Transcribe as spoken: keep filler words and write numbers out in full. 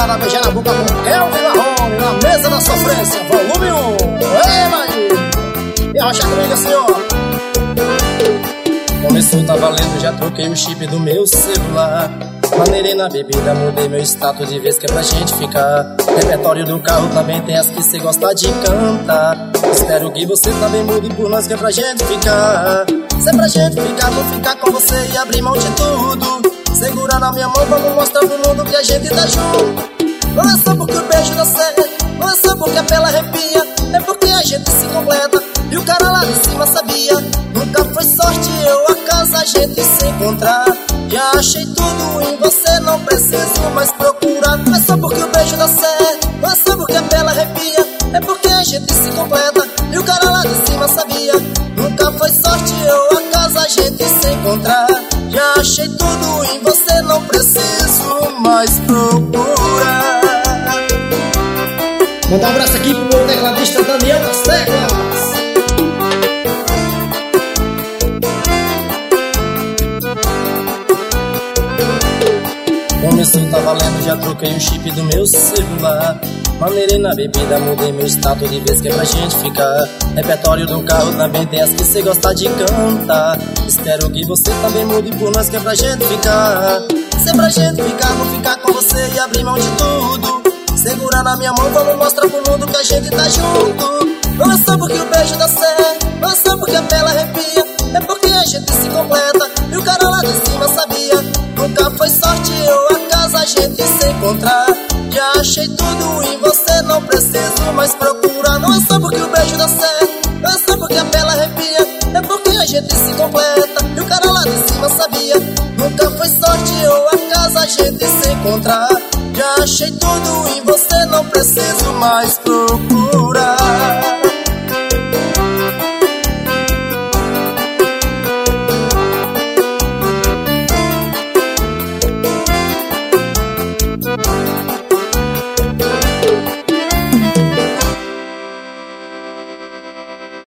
moçada, beijar na boca com Kelvin Marrone, na mesa da sofrência, volume um. Ei, Maí! E arrocha comigo assim, ó. Começou, tá valendo, já troquei o chip do meu celular. Maneirei na bebida, mudei meu status de vez que é pra gente ficar. Repertório do carro também tem as que cê gosta de cantar. Espero que você também mude por nós que é pra gente ficar. Se é pra gente ficar, vou ficar com você e abrir mão de tudo. Segura na minha mão, vamos mostrar pro mundo que a gente tá junto. Não é só porque o beijo dá certo, não é só porque a pele arrepia, é porque a gente se completa. E o cara lá de cima sabia, nunca foi sorte ou acaso a gente se encontrar. Já achei tudo em você, não preciso mais procurar. Não é só porque o beijo dá certo, não é só porque a pele arrepia, é porque a gente se completa. E o cara lá de cima sabia, nunca foi sorte ou acaso a gente se encontrar. Já achei tudo em você, não preciso mais procurar. Manda um abraço aqui pro meu tecladista Daniel das Teclas. Começou, tá valendo, já troquei o chip do meu celular. Maneirei na bebida, mudei meu status de vez que é pra gente ficar. Repertório do carro também tem as que cê gosta de cantar. Espero que você também mude por nós que é pra gente ficar. Se é pra gente ficar, vou ficar com você e abrir mão de tudo. Segura na minha mão, vamos mostrar pro mundo que a gente tá junto. Não é só porque o beijo dá certo, não é só porque a pele arrepia, é porque a gente se completa. E o cara lá de cima sabia, nunca foi sorte ou acaso a gente se encontrar. Já achei tudo em você, não preciso mais procurar. Não é só porque o beijo dá certo, não é só porque a pele arrepia, é porque a gente se completa. E o cara lá de cima sabia, nunca foi sorte ou acaso a gente se encontrar. Já achei tudo em você.